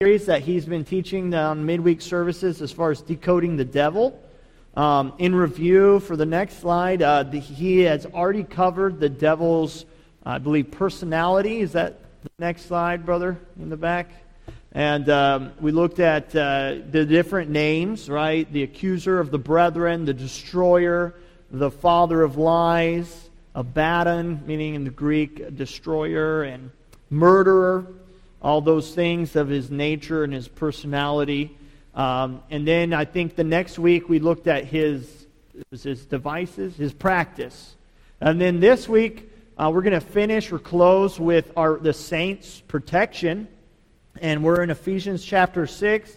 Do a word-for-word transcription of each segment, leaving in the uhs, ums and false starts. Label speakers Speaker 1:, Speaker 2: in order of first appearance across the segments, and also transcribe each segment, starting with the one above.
Speaker 1: series that he's been teaching on midweek services as far as decoding the devil. Um, in review, for the next slide, uh, the, he has already covered the devil's, I believe, personality. Is that the next slide, brother, in the back? And um, we looked at uh, the different names, right? The accuser of the brethren, the destroyer, the father of lies, Abaddon, meaning in the Greek, destroyer, and murderer, all those things of his nature and his personality. Um, and then I think the next week we looked at his, his devices, his practice. And then this week uh, we're going to finish or close with our the saints' protection. And we're in Ephesians chapter six.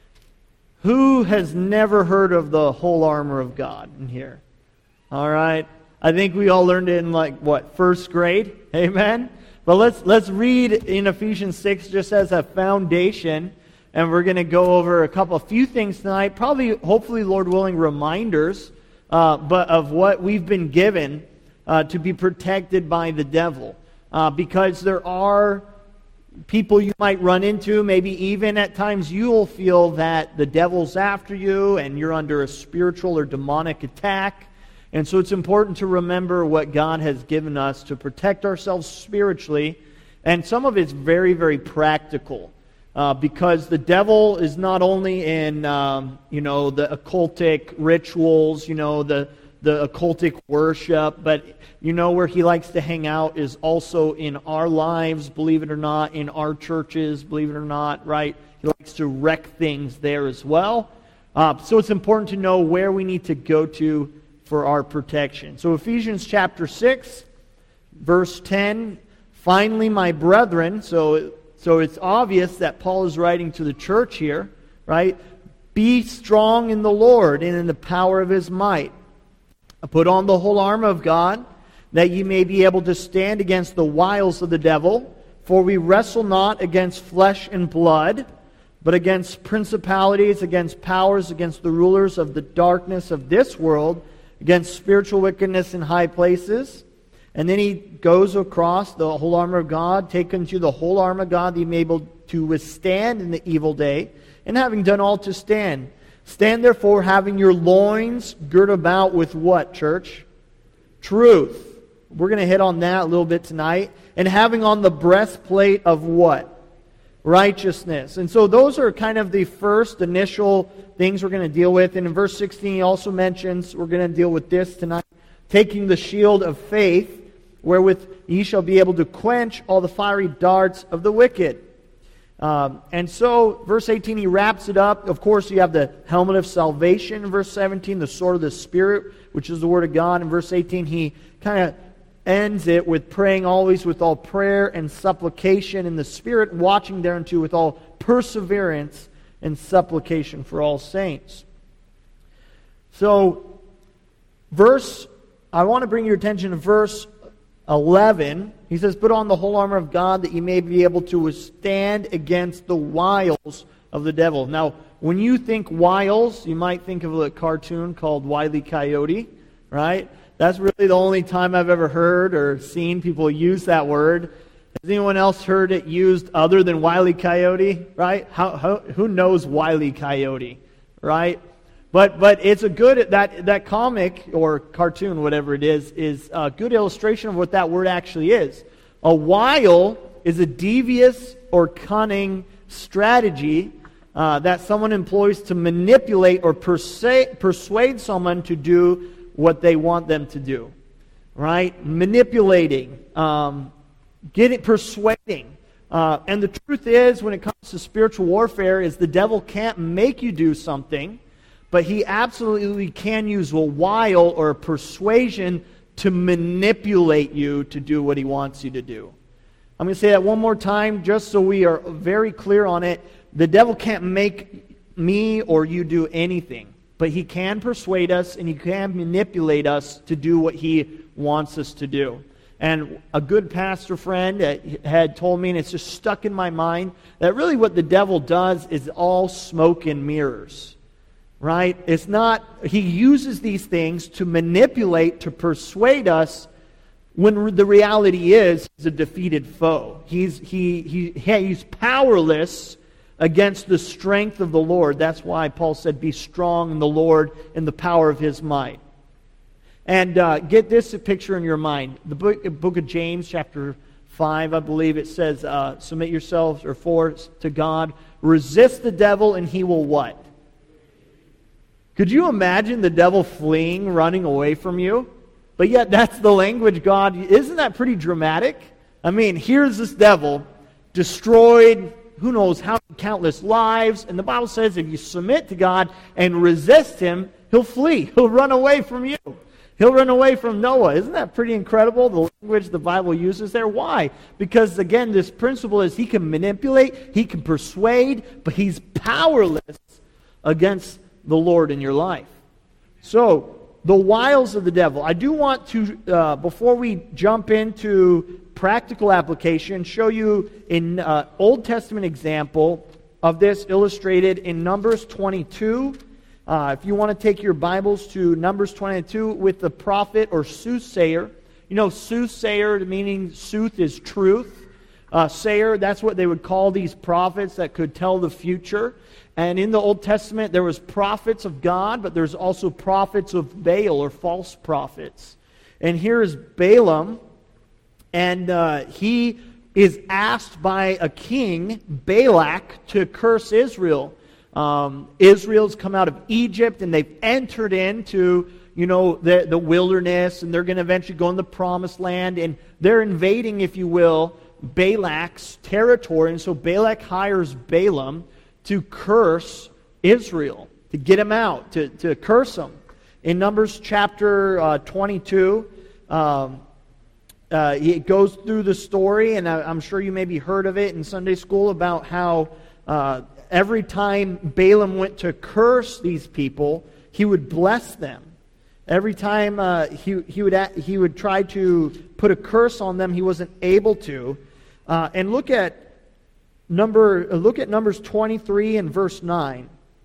Speaker 1: Who has never heard of the whole armor of God in here? All right. I think we all learned it in like, what, first grade? Amen? But let's let's read in Ephesians six just as a foundation. And we're going to go over a couple, a few things tonight. Probably, hopefully, Lord willing, reminders uh, but of what we've been given uh, to be protected by the devil. Uh, because there are people you might run into, maybe even at times you'll feel that the devil's after you and you're under a spiritual or demonic attack. And so it's important to remember what God has given us to protect ourselves spiritually. And some of it's very, very practical. Uh, because the devil is not only in, um, you know, the occultic rituals, you know, the, the occultic worship, but you know where he likes to hang out is also in our lives, believe it or not, in our churches, believe it or not, right? He likes to wreck things there as well. Uh, so it's important to know where we need to go to for our protection. So Ephesians chapter six, verse ten, finally, my brethren, so, so it's obvious that Paul is writing to the church here, right? Be strong in the Lord and in the power of His might. Put on the whole armor of God, that ye may be able to stand against the wiles of the devil. For we wrestle not against flesh and blood, but against principalities, against powers, against the rulers of the darkness of this world, against spiritual wickedness in high places. And then he goes across the whole armor of God, take unto the whole armor of God, that ye may be able to withstand in the evil day, and having done all to stand. Stand therefore, having your loins girt about with what, church? Truth. We're going to hit on that a little bit tonight. And having on the breastplate of what? Righteousness. And so those are kind of the first initial things we're going to deal with. And in verse sixteen he also mentions, we're going to deal with this tonight, taking the shield of faith, wherewith ye shall be able to quench all the fiery darts of the wicked. Um, and so, verse eighteen, he wraps it up. Of course, you have the helmet of salvation in verse seventeen, the sword of the Spirit, which is the Word of God. In verse eighteen, he kind of ends it with praying always with all prayer and supplication in the Spirit, watching thereunto with all perseverance and supplication for all saints. So, verse, I want to bring your attention to verse eleven. He says, put on the whole armor of God, that you may be able to withstand against the wiles of the devil. Now, when you think wiles, you might think of a cartoon called Wile E. Coyote, right? That's really the only time I've ever heard or seen people use that word. Has anyone else heard it used other than Wile E. Coyote, right? How, how, who knows Wile E. Coyote, right? But but it's a good, that that comic or cartoon, whatever it is, is a good illustration of what that word actually is. A wile is a devious or cunning strategy uh, that someone employs to manipulate or persuade, persuade someone to do what they want them to do. Right? Manipulating, um, getting, persuading. Uh, and the truth is, when it comes to spiritual warfare, is the devil can't make you do something, but he absolutely can use a wile or a persuasion to manipulate you to do what he wants you to do. I'm going to say that one more time just so we are very clear on it. The devil can't make me or you do anything, but he can persuade us and he can manipulate us to do what he wants us to do. And a good pastor friend had told me, and it's just stuck in my mind, that really what the devil does is all smoke and mirrors. Right? It's not, he uses these things to manipulate, to persuade us, when the reality is he's a defeated foe. He's he he he's powerless against the strength of the Lord. That's why Paul said, be strong in the Lord and the power of His might. And uh, get this picture in your mind. The book, book of James, chapter five, I believe it says, uh, submit yourselves or force to God. Resist the devil and he will what? Could you imagine the devil fleeing, running away from you? But yet that's the language God... Isn't that pretty dramatic? I mean, here's this devil, destroyed, who knows how countless lives. And the Bible says if you submit to God and resist Him, He'll flee. He'll run away from you. He'll run away from Noah. Isn't that pretty incredible, the language the Bible uses there? Why? Because, again, this principle is He can manipulate, He can persuade, but He's powerless against the Lord in your life. So, the wiles of the devil. I do want to, uh, before we jump into practical application, show you an uh, Old Testament example of this illustrated in Numbers twenty-two. Uh, if you want to take your Bibles to Numbers twenty-two with the prophet or soothsayer. You know, soothsayer, meaning sooth is truth. Uh, sayer, that's what they would call these prophets that could tell the future. And in the Old Testament, there was prophets of God, but there's also prophets of Baal or false prophets. And here is Balaam, and uh, he is asked by a king, Balak, to curse Israel. Um, Israel's come out of Egypt, and they've entered into, you know, the, the wilderness, and they're going to eventually go in the promised land, and they're invading, if you will, Balak's territory. And so Balak hires Balaam to curse Israel, to get him out, to, to curse him. In Numbers chapter uh, twenty-two, um, uh, it goes through the story, and I, I'm sure you maybe heard of it in Sunday school, about how uh, every time Balaam went to curse these people, he would bless them. Every time uh, he, he, would, he would try to put a curse on them, he wasn't able to. Uh, and look at Number, look at Numbers twenty-three and verse nine.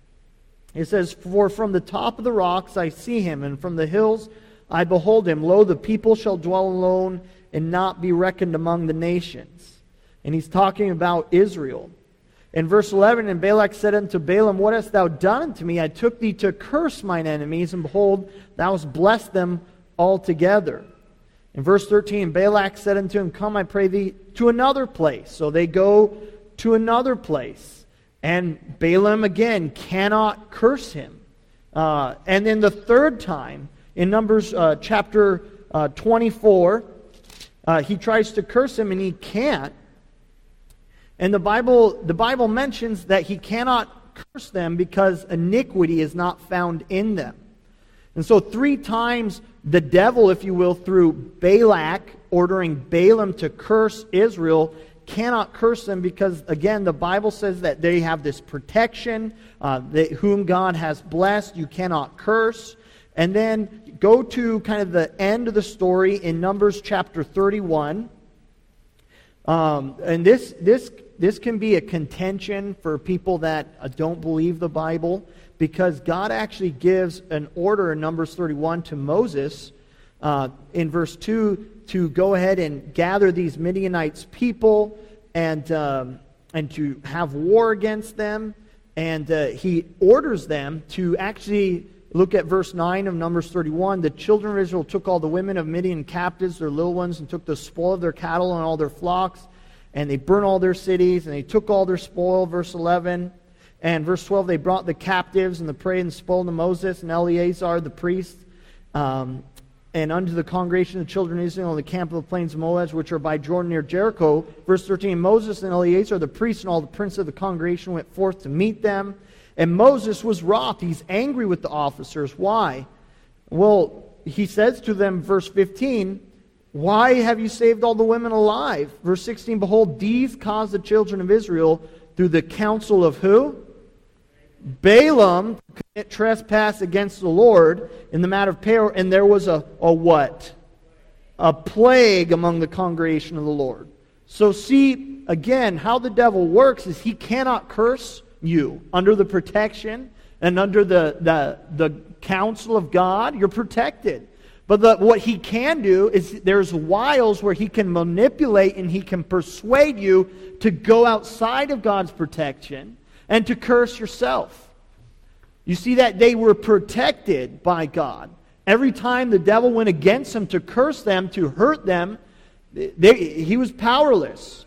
Speaker 1: It says, for from the top of the rocks I see him, and from the hills I behold him. Lo, the people shall dwell alone and not be reckoned among the nations. And he's talking about Israel. In verse eleven, and Balak said unto Balaam, what hast thou done unto me? I took thee to curse mine enemies, and behold, thou hast blessed them altogether. In verse thirteen, Balak said unto him, come, I pray thee, to another place. So they go to another place. And Balaam, again, cannot curse him. Uh, and then the third time, in Numbers uh, chapter uh, twenty-four, uh, he tries to curse him and he can't. And the Bible, the Bible mentions that he cannot curse them because iniquity is not found in them. And so three times the devil, if you will, through Balak, ordering Balaam to curse Israel, cannot curse them because, again, the Bible says that they have this protection, uh, that whom God has blessed, you cannot curse. And then go to kind of the end of the story in Numbers chapter thirty-one. Um, and this, this, this can be a contention for people that uh, don't believe the Bible, because God actually gives an order in Numbers thirty-one to Moses uh, in verse two to go ahead and gather these Midianites people and um, and to have war against them. And uh, he orders them to actually, look at verse nine of Numbers thirty-one. The children of Israel took all the women of Midian captives, their little ones, and took the spoil of their cattle and all their flocks. And they burnt all their cities, and they took all their spoil, verse eleven. And verse twelve, they brought the captives and the prey and spoil to Moses and Eleazar the priest, um, and unto the congregation of the children of Israel in the camp of the plains of Moab, which are by Jordan near Jericho. Verse thirteen, Moses and Eleazar the priest and all the princes of the congregation went forth to meet them. And Moses was wroth. He's angry with the officers. Why? Well, he says to them, verse fifteen, why have you saved all the women alive? Verse sixteen, behold, these caused the children of Israel through the counsel of who? Balaam to commit trespass against the Lord in the matter of Peor, and there was a, a what? A plague among the congregation of the Lord. So see, again, how the devil works is he cannot curse you under the protection and under the, the, the counsel of God. You're protected. But the, what he can do is there's wiles where he can manipulate and he can persuade you to go outside of God's protection. and to curse yourself. You see that they were protected by God. Every time the devil went against them to curse them, to hurt them, they, he was powerless.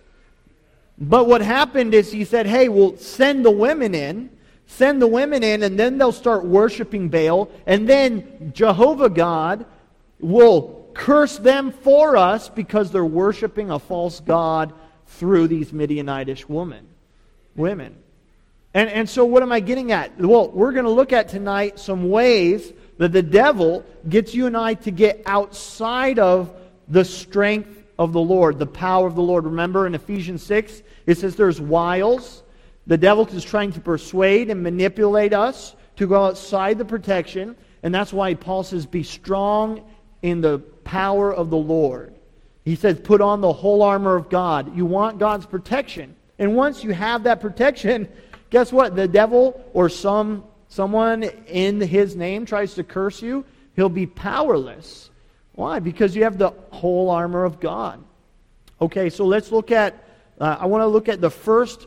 Speaker 1: But what happened is he said, hey, well, send the women in. Send the women in, and then they'll start worshiping Baal. And then Jehovah God will curse them for us because they're worshiping a false god through these Midianitish women. women. And, and so what am I getting at? Well, we're going to look at tonight some ways that the devil gets you and I to get outside of the strength of the Lord, the power of the Lord. Remember in Ephesians six, it says there's wiles. The devil is trying to persuade and manipulate us to go outside the protection. And that's why Paul says, be strong in the power of the Lord. He says, put on the whole armor of God. You want God's protection. And once you have that protection, guess what? The devil or some someone in his name tries to curse you, he'll be powerless. Why? Because you have the whole armor of God. Okay, so let's look at, uh, I want to look at the first,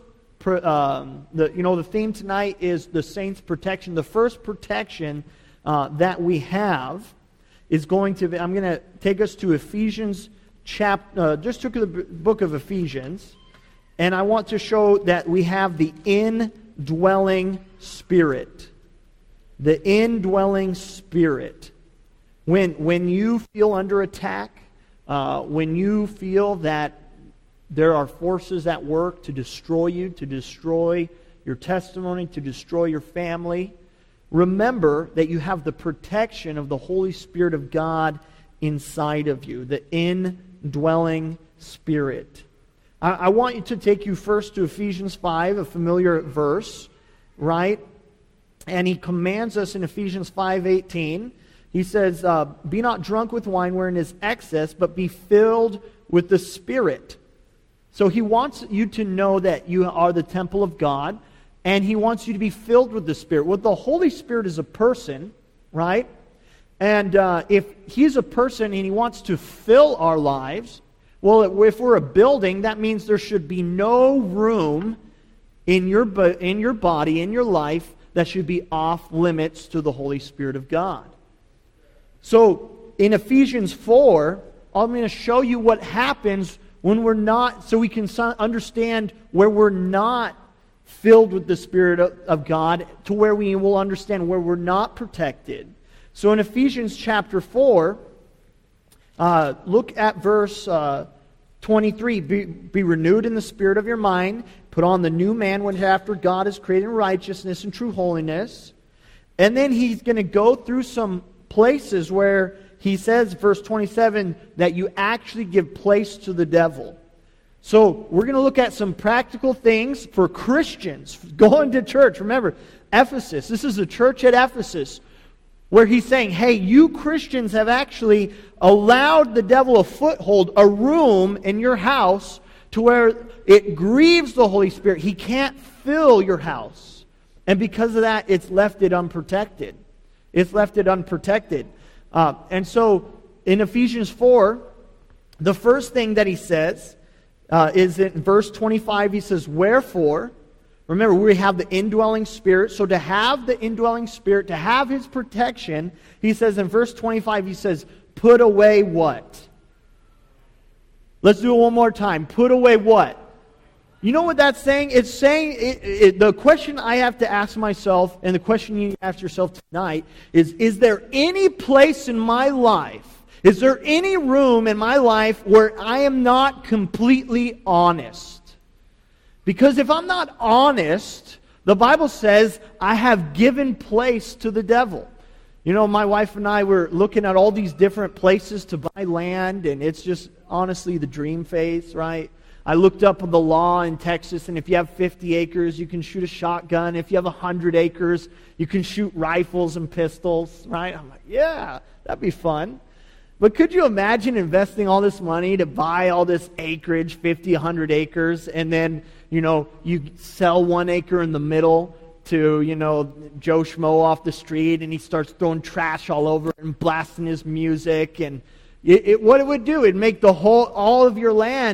Speaker 1: um, the you know, the theme tonight is the saints' protection. The first protection uh, that we have is going to be, I'm going to take us to Ephesians chapter, uh, just took the book of Ephesians, and I want to show that we have the indwelling Spirit. The indwelling Spirit. When, when you feel under attack, uh, when you feel that there are forces at work to destroy you, to destroy your testimony, to destroy your family, remember that you have the protection of the Holy Spirit of God inside of you, the indwelling Spirit. I, I want you to take you first to Ephesians five, a familiar verse, right? And he commands us in Ephesians five eighteen. He says, uh, be not drunk with wine wherein is excess, but be filled with the Spirit. So he wants you to know that you are the temple of God, and he wants you to be filled with the Spirit. Well, the Holy Spirit is a person, right? And uh, if he's a person and he wants to fill our lives, well, if we're a building, that means there should be no room in your, in your body, in your life, that should be off limits to the Holy Spirit of God. So, in Ephesians four, I'm going to show you what happens when we're not, so we can understand where we're not filled with the Spirit of God, to where we will understand where we're not protected. So in Ephesians chapter four, uh, look at verse uh, twenty-three. Be, be renewed in the spirit of your mind. Put on the new man, which after God is created in righteousness and true holiness. And then he's going to go through some places where he says, verse twenty-seven, that you actually give place to the devil. So we're going to look at some practical things for Christians going to church. Remember, Ephesus, this is a church at Ephesus, where he's saying, hey, you Christians have actually allowed the devil a foothold, a room in your house to where it grieves the Holy Spirit. He can't fill your house. And because of that, it's left it unprotected. It's left it unprotected. Uh, and so in Ephesians four, the first thing that he says uh, is in verse twenty-five, he says, wherefore, remember, we have the indwelling Spirit. So to have the indwelling Spirit, to have His protection, he says in verse twenty-five, he says, put away what? Let's do it one more time. Put away what? You know what that's saying? It's saying, it, it, the question I have to ask myself, and the question you ask yourself tonight, is, is there any place in my life, is there any room in my life where I am not completely honest? Because if I'm not honest, the Bible says I have given place to the devil. You know, my wife and I were looking at all these different places to buy land, and it's just honestly the dream phase, right? I looked up the law in Texas, and if you have fifty acres, you can shoot a shotgun. If you have one hundred acres, you can shoot rifles and pistols, right? I'm like, yeah, that'd be fun. But could you imagine investing all this money to buy all this acreage, fifty, one hundred acres, and then, you know, you sell one acre in the middle to, you know, Joe Schmo off the street, and he starts throwing trash all over and blasting his music, and it, it, what it would do, it'd make the whole, all of your land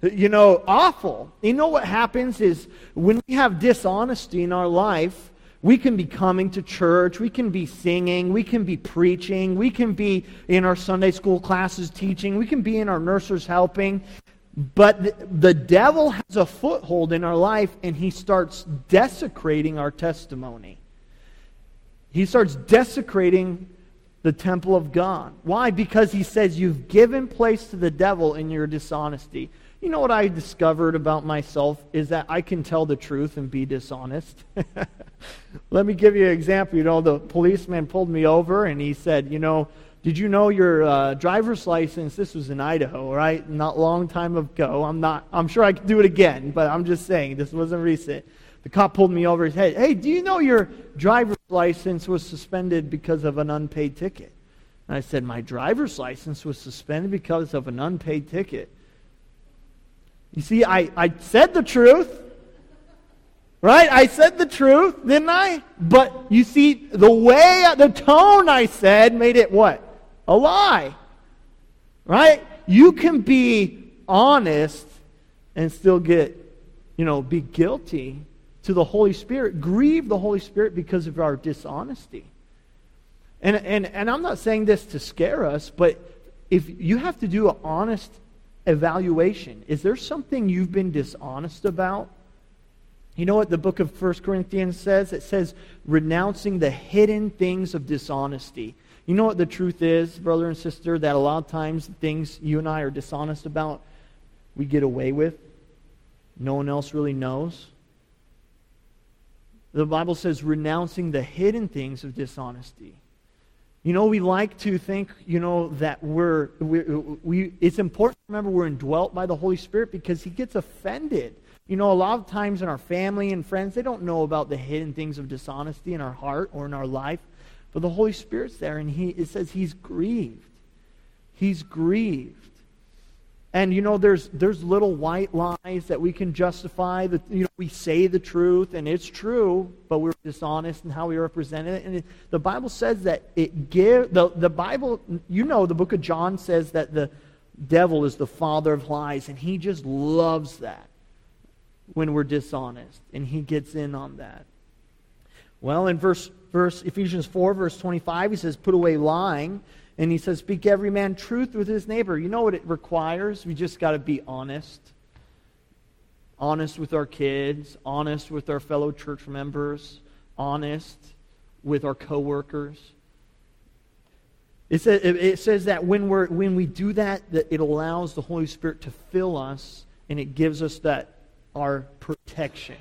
Speaker 1: you know, awful. You know what happens is when we have dishonesty in our life, we can be coming to church, we can be singing, we can be preaching, we can be in our Sunday school classes teaching, we can be in our nurseries helping, but the, the devil has a foothold in our life and he starts desecrating our testimony. He starts desecrating the temple of God. Why? Because he says you've given place to the devil in your dishonesty. You know what I discovered about myself is that I can tell the truth and be dishonest. Let me give you an example. You know, the policeman pulled me over and he said, you know, did you know your uh, driver's license, this was in Idaho, right? Not a long time ago. I'm not, I'm sure I could do it again, but I'm just saying, this wasn't recent. The cop pulled me over and said, hey, do you know your driver's license was suspended because of an unpaid ticket? And I said, my driver's license was suspended because of an unpaid ticket. You see, I, I said the truth, right? I said the truth, didn't I? But you see, the way, the tone I said made it what? A lie, right? You can be honest and still get, you know, be guilty to the Holy Spirit, grieve the Holy Spirit because of our dishonesty. And, and, and I'm not saying this to scare us, but if you have to do an honest evaluation. Is there something you've been dishonest about? You know what the book of First Corinthians says? It says, renouncing the hidden things of dishonesty. You know what the truth is, brother and sister, that a lot of times the things you and I are dishonest about, we get away with. No one else really knows. The Bible says, renouncing the hidden things of dishonesty. You know, we like to think, you know, that we're, we, we, it's important to remember we're indwelt by the Holy Spirit because He gets offended. You know, a lot of times in our family and friends, they don't know about the hidden things of dishonesty in our heart or in our life. But the Holy Spirit's there and he, it says He's grieved. He's grieved. And, you know, there's there's little white lies that we can justify. That, you know, we say the truth, and it's true, but we're dishonest in how we represent it. And it, the Bible says that it give the, the Bible, you know, the book of John says that the devil is the father of lies, and he just loves that when we're dishonest, and he gets in on that. Well, in verse verse Ephesians four, verse twenty-five, he says, put away lying. And he says, speak every man truth with his neighbor. You know what it requires? We just got to be honest. Honest with our kids. Honest with our fellow church members. Honest with our coworkers. It says, it says that when, we're, when we do that, that it allows the Holy Spirit to fill us, and it gives us that our protection.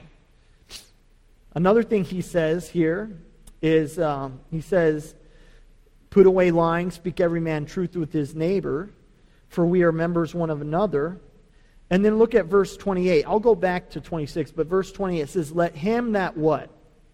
Speaker 1: Another thing he says here is, um, he says, put away lying, speak every man truth with his neighbor, for we are members one of another. And then look at verse twenty-eight. I'll go back to twenty-six, but verse twenty-eight says, let him that what?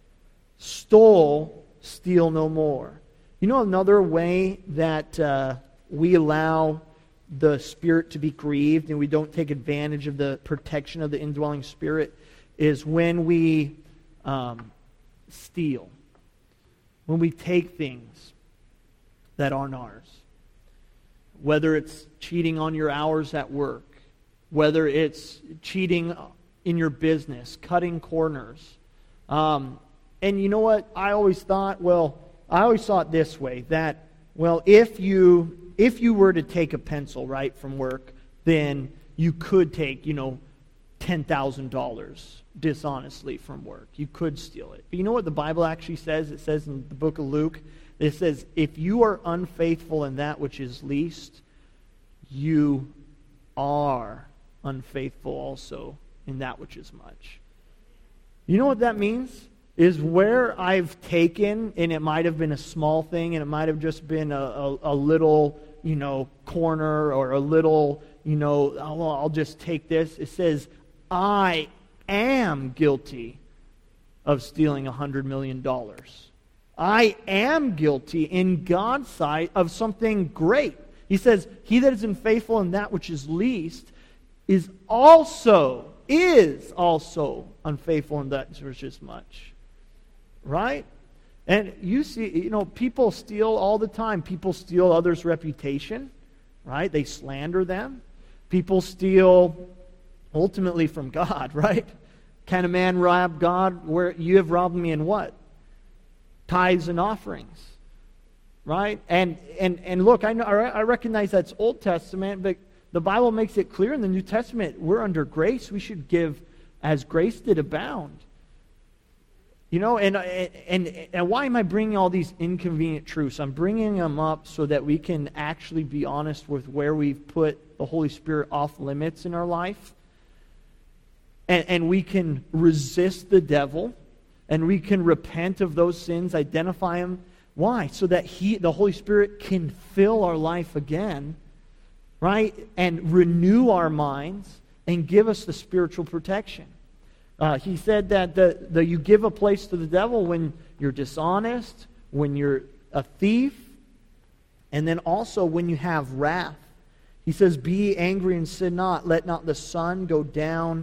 Speaker 1: Stole, steal no more. You know another way that uh, we allow the Spirit to be grieved and we don't take advantage of the protection of the indwelling Spirit is when we um, steal. When we take things that aren't ours. Whether it's cheating on your hours at work, whether it's cheating in your business, cutting corners. Um, and you know what? I always thought, well, I always saw it this way, that, well, if you if you were to take a pencil, right, from work, then you could take, you know, ten thousand dollars dishonestly from work. You could steal it. But you know what the Bible actually says? It says in the book of Luke, it says, if you are unfaithful in that which is least, you are unfaithful also in that which is much. You know what that means? Is where I've taken, and it might have been a small thing, and it might have just been a, a, a little, you know, corner, or a little, you know, oh, I'll just take this. It says, I am guilty of stealing a hundred million dollars. I am guilty in God's sight of something great. He says, he that is unfaithful in that which is least is also, is also unfaithful in that which is much. Right? And you see, you know, people steal all the time. People steal others' reputation. Right? They slander them. People steal ultimately from God, right? Can a man rob God where you have robbed me in what? Tithes and offerings, right? And and and look, I know I recognize that's Old Testament, but the Bible makes it clear in the New Testament we're under grace. We should give as grace did abound. You know, and and and why am I bringing all these inconvenient truths? I'm bringing them up so that we can actually be honest with where we've put the Holy Spirit off limits in our life. And, and we can resist the devil, and we can repent of those sins, identify them. Why? So that he, the Holy Spirit can fill our life again, right? And renew our minds and give us the spiritual protection. Uh, he said that the, the you give a place to the devil when you're dishonest, when you're a thief, and then also when you have wrath. He says, be angry and sin not. Let not the sun go down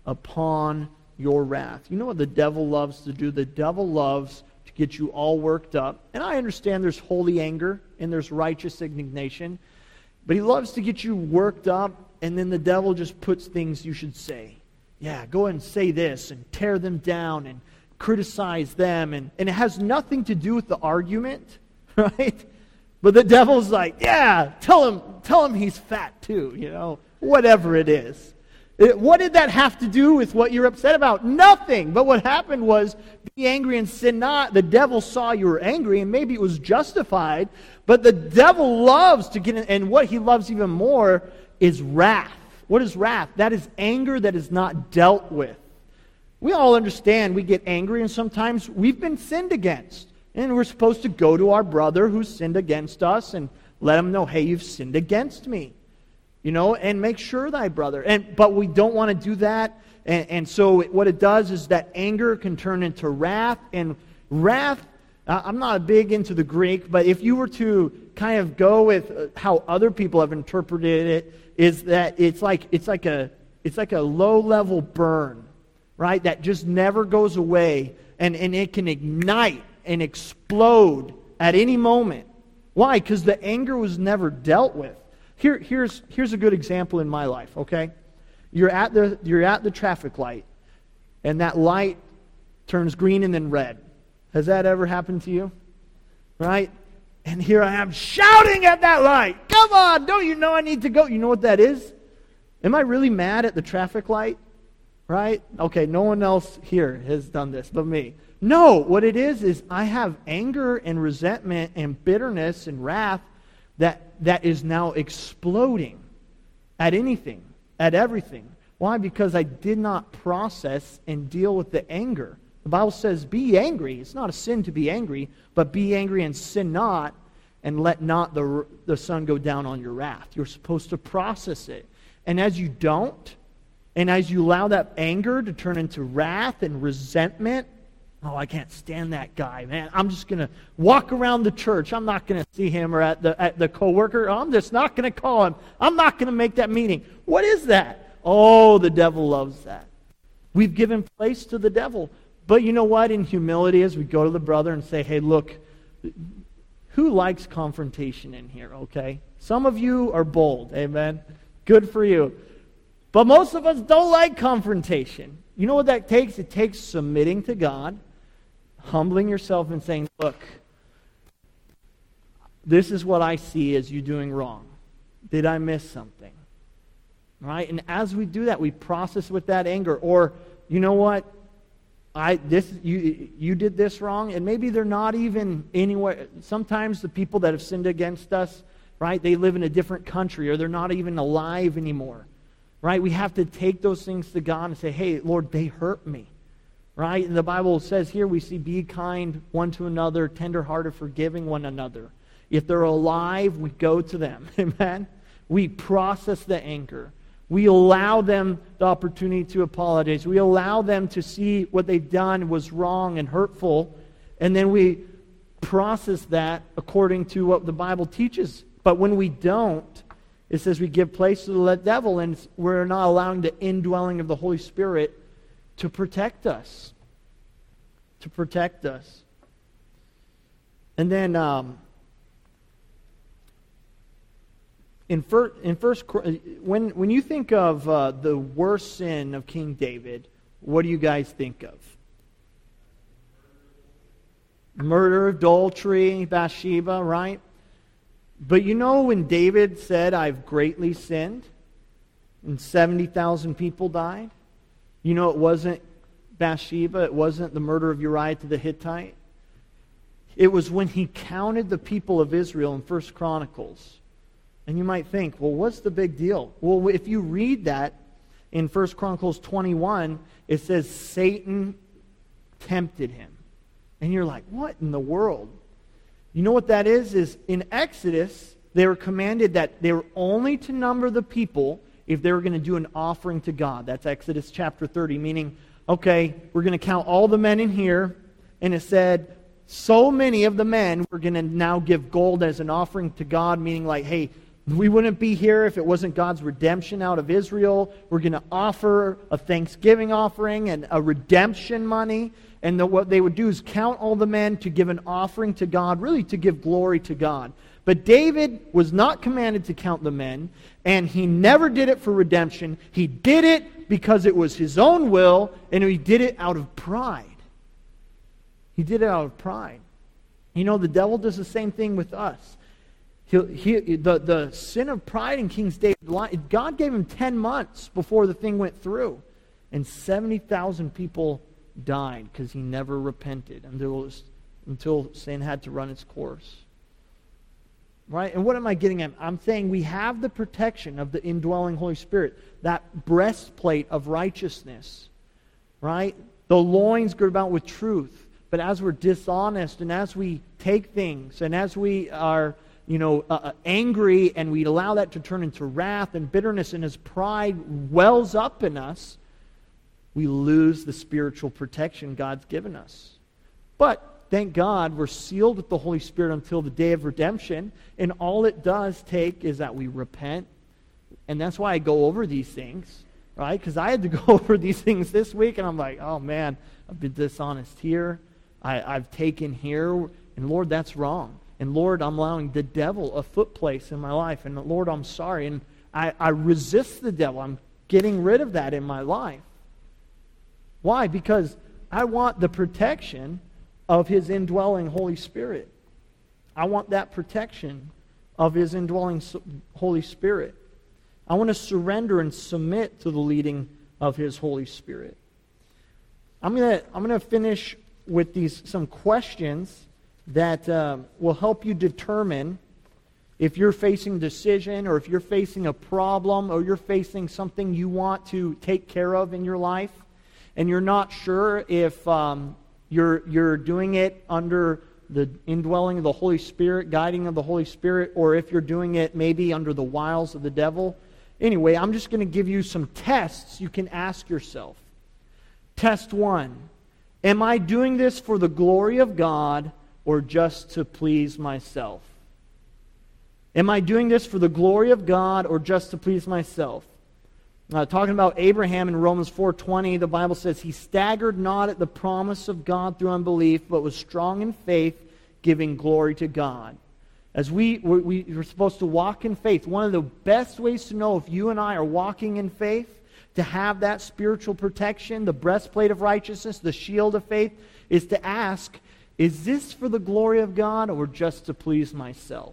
Speaker 1: upon your wrath. You know what the devil loves to do? The devil loves to get you all worked up. And I understand there's holy anger and there's righteous indignation. But he loves to get you worked up, and then the devil just puts things you should say. Yeah, go ahead and say this and tear them down and criticize them. And, and it has nothing to do with the argument, right? But the devil's like, yeah, tell him, tell him he's fat too, you know, whatever it is. It, what did that have to do with what you're upset about? Nothing. But what happened was, be angry and sin not. The devil saw you were angry, and maybe it was justified. But the devil loves to get in, and what he loves even more is wrath. What is wrath? That is anger that is not dealt with. We all understand we get angry, and sometimes we've been sinned against. And we're supposed to go to our brother who's sinned against us and let him know, hey, you've sinned against me. You know, and make sure thy brother. And but we don't want to do that. And, and so what it does is that anger can turn into wrath. And wrath, uh, I'm not big into the Greek, but if you were to kind of go with how other people have interpreted it, is that it's like it's like a it's like a low-level burn, right? That just never goes away, and, and it can ignite and explode at any moment. Why? Because the anger was never dealt with. Here, here's, here's a good example in my life, okay? You're at the, you're at the traffic light, and that light turns green and then red. Has that ever happened to you? Right? And here I am shouting at that light. Come on, don't you know I need to go? You know what that is? Am I really mad at the traffic light? Right? Okay, no one else here has done this but me. No, what it is is I have anger and resentment and bitterness and wrath that that is now exploding at anything, at everything. Why? Because I did not process and deal with the anger. The Bible says, be angry. It's not a sin to be angry, but be angry and sin not, and let not the, the sun go down on your wrath. You're supposed to process it. And as you don't, and as you allow that anger to turn into wrath and resentment, oh, I can't stand that guy, man. I'm just going to walk around the church. I'm not going to see him, or at the at the coworker. I'm just not going to call him. I'm not going to make that meeting. What is that? Oh, the devil loves that. We've given place to the devil. But you know what? In humility, as we go to the brother and say, hey, look, who likes confrontation in here, okay? Some of you are bold, amen? Good for you. But most of us don't like confrontation. You know what that takes? It takes submitting to God, humbling yourself and saying, look, this is what I see as you doing wrong. Did I miss something? Right? And as we do that, we process with that anger. Or, you know what? I this you you did this wrong, and maybe they're not even anywhere. Sometimes the people that have sinned against us, right, they live in a different country, or they're not even alive anymore. Right? We have to take those things to God and say, hey, Lord, they hurt me. Right? And the Bible says here, we see, be kind one to another, tender-hearted, forgiving one another. If they're alive, we go to them. Amen? We process the anger. We allow them the opportunity to apologize. We allow them to see what they've done was wrong and hurtful. And then we process that according to what the Bible teaches. But when we don't, it says we give place to the devil, and we're not allowing the indwelling of the Holy Spirit to protect us. To protect us. And then um, in first, in first when when you think of uh, the worst sin of King David, what do you guys think of? Murder, adultery, Bathsheba, right? But you know when David said, "I've greatly sinned," and seventy thousand people died? You know it wasn't Bathsheba, it wasn't the murder of Uriah to the Hittite. It was when he counted the people of Israel in First Chronicles. And you might think, well, what's the big deal? Well, if you read that in First Chronicles twenty-one, it says Satan tempted him. And you're like, what in the world? You know what that is? Is in Exodus, they were commanded that they were only to number the people if they were going to do an offering to God. That's Exodus chapter thirty, meaning, okay, we're going to count all the men in here, and it said, so many of the men were going to now give gold as an offering to God, meaning like, hey, we wouldn't be here if it wasn't God's redemption out of Israel. We're going to offer a thanksgiving offering and a redemption money. And the, what they would do is count all the men to give an offering to God, really to give glory to God. But David was not commanded to count the men, and he never did it for redemption. He did it because it was his own will, and he did it out of pride. He did it out of pride. You know, the devil does the same thing with us. He'll, he, the, the sin of pride in King David's life, God gave him ten months before the thing went through. And seventy thousand people died because he never repented until, it was, until sin had to run its course. Right? And what am I getting at? I'm saying we have the protection of the indwelling Holy Spirit, that breastplate of righteousness. Right? The loins girded about with truth. But as we're dishonest and as we take things and as we are, you know, uh, angry and we allow that to turn into wrath and bitterness and as pride wells up in us, we lose the spiritual protection God's given us. But thank God we're sealed with the Holy Spirit until the day of redemption, and all it does take is that we repent. And that's why I go over these things, right? Because I had to go over these things this week, and I'm like, oh man, I've been dishonest here. I, I've taken here, and Lord, that's wrong. And Lord, I'm allowing the devil a foot place in my life. And Lord, I'm sorry. And I, I resist the devil. I'm getting rid of that in my life. Why? Because I want the protection of His indwelling Holy Spirit. I want that protection of His indwelling Holy Spirit. I want to surrender and submit to the leading of His Holy Spirit. I'm going to I'm going to finish with these some questions that uh, will help you determine if you're facing a decision or if you're facing a problem or you're facing something you want to take care of in your life and you're not sure if um, you're you're doing it under the indwelling of the Holy Spirit, guiding of the Holy Spirit, or if you're doing it maybe under the wiles of the devil. Anyway, I'm just going to give you some tests you can ask yourself. Test one. Am I doing this for the glory of God or just to please myself? Am I doing this for the glory of God or just to please myself? Uh, talking about Abraham in Romans four twenty, the Bible says, he staggered not at the promise of God through unbelief, but was strong in faith, giving glory to God. As we, we, we're supposed to walk in faith, one of the best ways to know if you and I are walking in faith, to have that spiritual protection, the breastplate of righteousness, the shield of faith, is to ask, is this for the glory of God or just to please myself?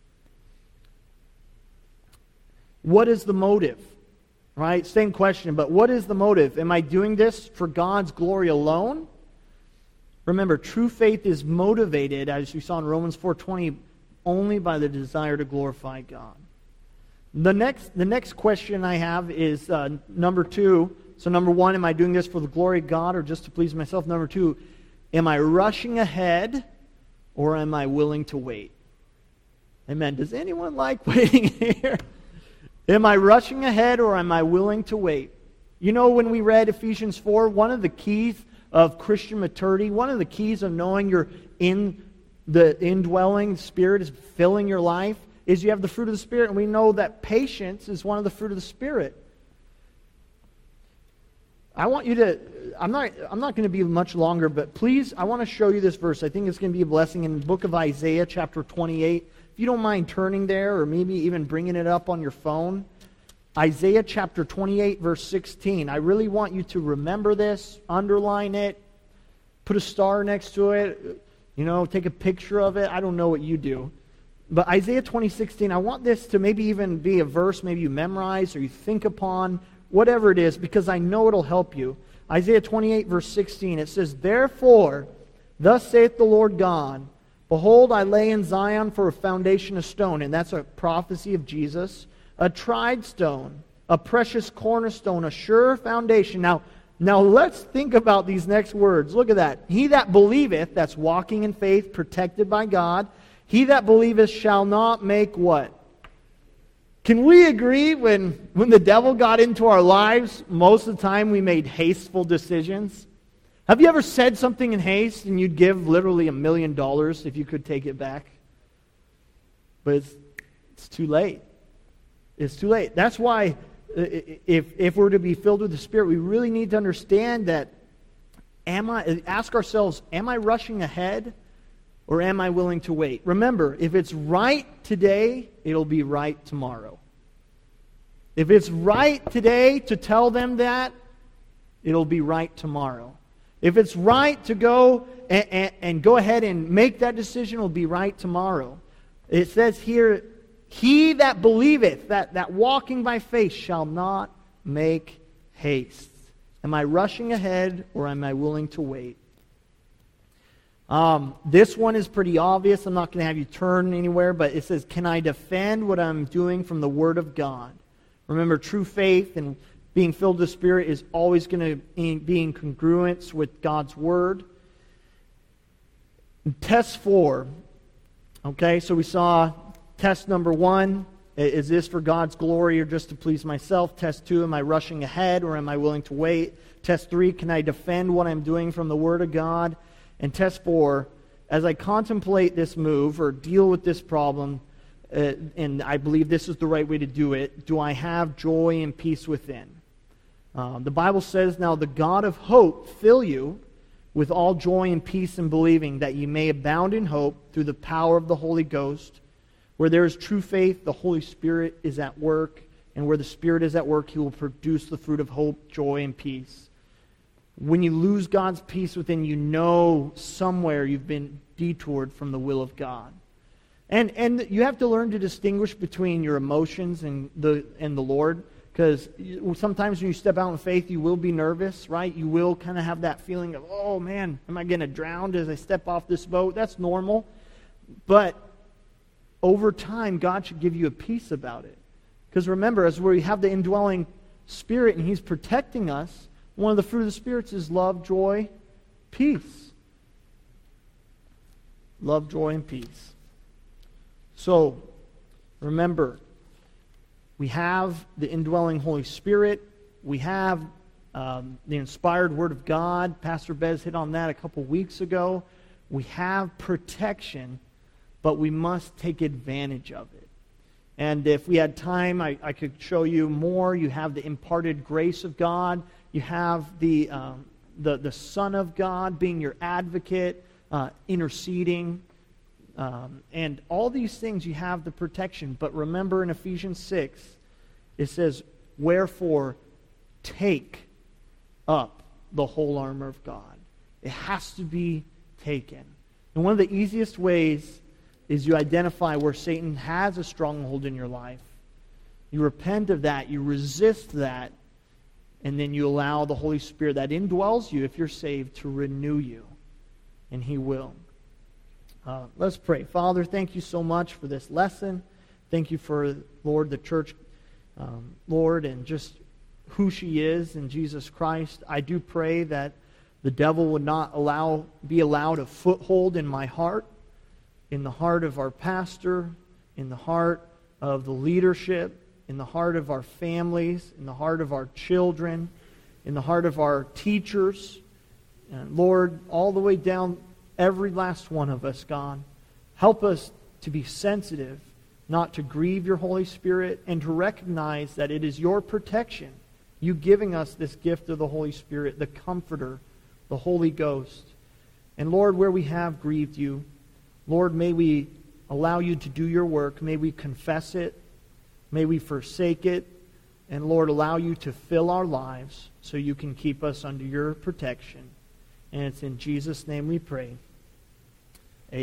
Speaker 1: What is the motive? Right? Same question, but what is the motive? Am I doing this for God's glory alone? Remember, true faith is motivated, as we saw in Romans four twenty, only by the desire to glorify God. The next, the next question I have is uh, number two. So number one, am I doing this for the glory of God or just to please myself? Number two, am I rushing ahead or am I willing to wait? Amen. Does anyone like waiting here? Am I rushing ahead or am I willing to wait? You know, when we read Ephesians four, one of the keys of Christian maturity, one of the keys of knowing you're in the indwelling Spirit is filling your life, is you have the fruit of the Spirit, and we know that patience is one of the fruit of the Spirit. I want you to, I'm not I'm not going to be much longer, but please, I want to show you this verse. I think it's going to be a blessing in the book of Isaiah, chapter twenty-eight. If you don't mind turning there, or maybe even bringing it up on your phone. Isaiah chapter twenty-eight, verse sixteen. I really want you to remember this, underline it, put a star next to it, you know, take a picture of it. I don't know what you do. But Isaiah twenty sixteen, I want this to maybe even be a verse maybe you memorize or you think upon, whatever it is, because I know it'll help you. Isaiah twenty-eight, verse sixteen, it says, "Therefore, thus saith the Lord God, behold, I lay in Zion for a foundation of stone," and that's a prophecy of Jesus, "a tried stone, a precious cornerstone, a sure foundation." Now, now let's think about these next words. Look at that. "He that believeth," that's walking in faith, protected by God, "he that believeth shall not make" what? Can we agree when, when the devil got into our lives, most of the time we made hasteful decisions? Have you ever said something in haste and you'd give literally a million dollars if you could take it back? But it's, it's too late. It's too late. That's why if, if we're to be filled with the Spirit, we really need to understand that, am I, ask ourselves, am I rushing ahead or am I willing to wait? Remember, if it's right today, it'll be right tomorrow. If it's right today to tell them that, it'll be right tomorrow. If it's right to go and, and, and go ahead and make that decision, it'll be right tomorrow. It says here, "He that believeth," that, that walking by faith, "shall not make haste." Am I rushing ahead or am I willing to wait? Um, this one is pretty obvious. I'm not going to have you turn anywhere, but it says, "Can I defend what I'm doing from the Word of God?" Remember, true faith and being filled with the Spirit is always going to be in congruence with God's Word. Test four. Okay, so we saw test number one. Is this for God's glory or just to please myself? Test two, am I rushing ahead or am I willing to wait? Test three, can I defend what I'm doing from the Word of God? And test four, as I contemplate this move or deal with this problem, uh, and I believe this is the right way to do it, do I have joy and peace within? Um, the Bible says, "Now the God of hope fill you with all joy and peace in believing, that ye may abound in hope through the power of the Holy Ghost. Where there is true faith, the Holy Spirit is at work, and where the Spirit is at work, He will produce the fruit of hope, joy, and peace." When you lose God's peace within, you know somewhere you've been detoured from the will of God. And and you have to learn to distinguish between your emotions and the and the Lord, because sometimes when you step out in faith, you will be nervous, right? You will kind of have that feeling of, oh man, am I going to drown as I step off this boat? That's normal. But over time, God should give you a peace about it. Because remember, as we have the indwelling Spirit and He's protecting us, one of the fruit of the Spirits is love, joy, peace. Love, joy, and peace. So, remember, we have the indwelling Holy Spirit. We have um, the inspired Word of God. Pastor Bez hit on that a couple weeks ago. We have protection, but we must take advantage of it. And if we had time, I, I could show you more. You have the imparted grace of God. You have the, um, the, the Son of God being your advocate, uh, interceding. Um, and all these things, you have the protection. But remember in Ephesians six, it says, "Wherefore, take up the whole armor of God." It has to be taken. And one of the easiest ways is you identify where Satan has a stronghold in your life. You repent of that. You resist that. And then you allow the Holy Spirit that indwells you, if you're saved, to renew you. And He will. Uh, let's pray. Father, thank you so much for this lesson. Thank you for, Lord, the church, um, Lord, and just who she is in Jesus Christ. I do pray that the devil would not allow be allowed a foothold in my heart, in the heart of our pastor, in the heart of the leadership, in the heart of our families, in the heart of our children, in the heart of our teachers. And Lord, all the way down, every last one of us, God. Help us to be sensitive, not to grieve your Holy Spirit, and to recognize that it is your protection You giving us this gift of the Holy Spirit, the Comforter, the Holy Ghost. And Lord, where we have grieved you, Lord, may we allow you to do your work. May we confess it. May we forsake it. And Lord, allow you to fill our lives so you can keep us under your protection. And it's in Jesus' name we pray.